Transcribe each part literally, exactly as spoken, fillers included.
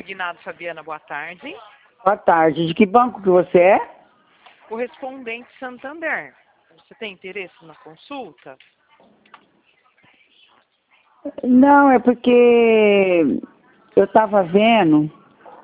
Consignado, Fabiana, boa tarde. Boa tarde. De que banco que você é? Correspondente Santander. Você tem interesse na consulta? Não, é porque eu estava vendo,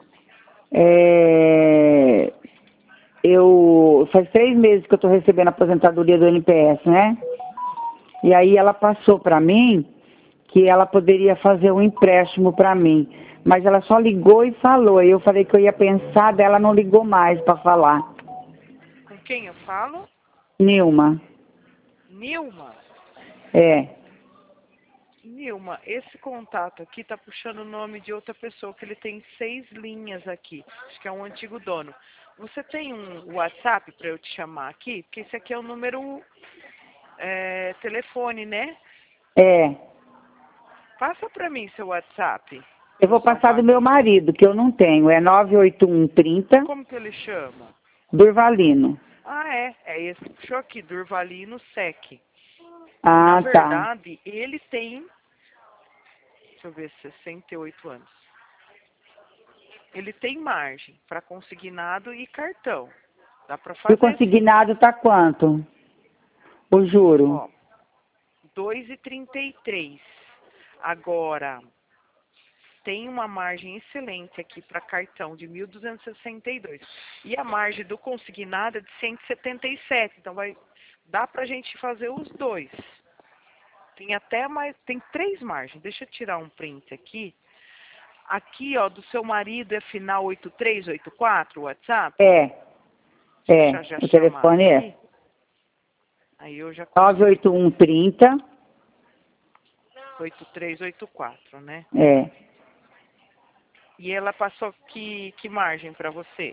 é, eu faz três meses que eu estou recebendo a aposentadoria do N P S, né? E aí ela passou para mim que ela poderia fazer um empréstimo para mim, mas ela só ligou e falou. Aí eu falei que eu ia pensar, dela não ligou mais para falar. Com quem eu falo? Nilma. Nilma. É. Nilma, esse contato aqui tá puxando o nome de outra pessoa, que ele tem seis linhas aqui. Acho que é um antigo dono. Você tem um WhatsApp para eu te chamar aqui? Porque esse aqui é o número é, telefone, né? É. Passa para mim seu WhatsApp. Eu vou passar do meu marido, que eu não tenho. É nove oito um trinta. Como que ele chama? Durvalino. Ah, é. É esse que puxou aqui, Durvalino Sec. Ah, Na tá. verdade, ele tem, deixa eu ver, sessenta e oito anos. Ele tem margem para consignado e cartão. Dá para fazer. E o consignado tá quanto? O juro? Ó, dois vírgula trinta e três. Agora, tem uma margem excelente aqui para cartão de mil duzentos e sessenta e dois. E a margem do consignado é de cento e setenta e sete. Então, vai, dá para a gente fazer os dois. Tem até mais, tem três margens. Deixa eu tirar um print aqui. Aqui, ó, do seu marido é final oito três oito quatro, o WhatsApp? É. É. Já, já O telefone aqui. é Aí eu já nove oito um trinta. oito três oito quatro, né? É. E ela passou que, que margem para você?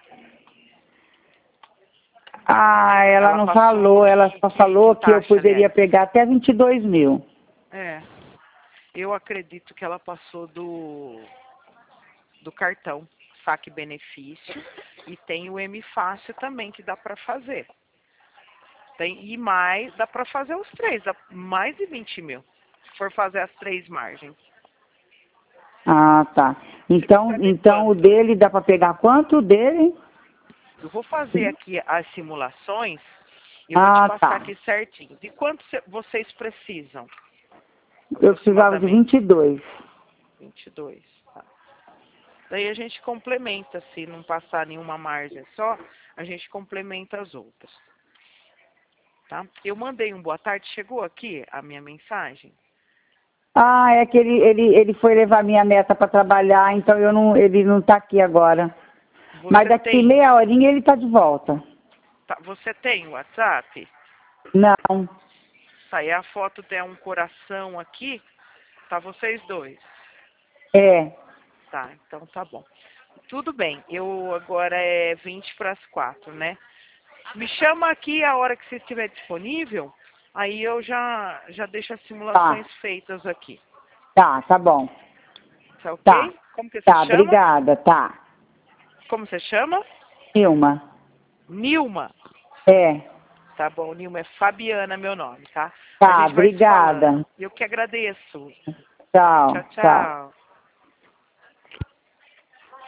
Ah, ela, Ela não passou falou. Ela que, só que, falou que que eu taxa, poderia aliás? pegar até vinte e dois mil. É. Eu acredito que ela passou do, do cartão saque benefício e tem o M Fácil também que dá para fazer. Tem, e mais, dá para fazer os três, dá mais de vinte mil, se for fazer as três margens. Ah, tá. Então, De então o quanto? dele dá para pegar quanto? O dele? Eu vou fazer aqui as simulações e eu vou te Ah, passar tá. aqui certinho. De quanto cê- vocês precisam? Eu precisava de Aproximadamente. vinte e dois. vinte e dois. Tá. Daí a gente complementa, se não passar nenhuma margem só, a gente complementa as outras. Tá? Eu mandei um boa tarde, chegou aqui a minha mensagem? Ah, é que ele, ele, ele foi levar minha neta para trabalhar, então eu não, ele não tá aqui agora. Mas Você daqui tem, meia horinha ele tá de volta. tá, você tem WhatsApp? Não. Tá, e a foto tem um coração aqui, tá vocês dois. É. Tá, então tá bom. Tudo bem, eu agora é vinte para as quatro, né? Me chama aqui a hora que você estiver disponível, aí eu já, já deixo as simulações Tá. feitas aqui. Tá, tá bom. Tá Tá. ok? Como que você Tá, chama? obrigada, tá. Como você chama? Nilma. Nilma. É. Tá bom, Nilma, é Fabiana meu nome, tá? A Tá, gente vai se falando. obrigada. Eu que agradeço. Tchau, Tchau, tchau. tchau.